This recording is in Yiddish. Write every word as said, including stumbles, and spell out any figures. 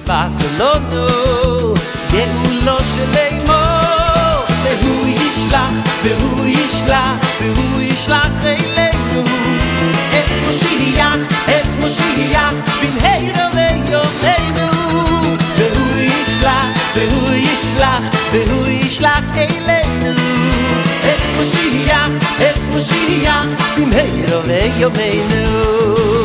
Barcelona גאולו שלמו והוא ישלח והוא ישלח והוא ישלח אלינו אס משיח אס משיח במהרה בימינו והוא ישלח והוא ישלח והוא ישלח אלינו אס משיח אס משיח במהרה בימינו